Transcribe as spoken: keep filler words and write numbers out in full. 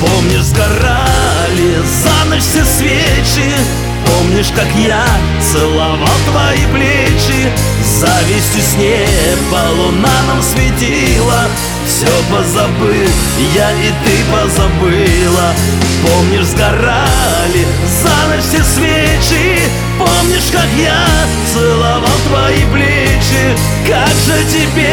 Помнишь, сгорали за ночь все свечи? Помнишь, как я целовал твои плечи? Завистью с неба луна нам светила. Все позабыл, я и ты позабыла. Помнишь, сгорали за ночь все свечи? Помнишь, как я целовал твои плечи? Как же теперь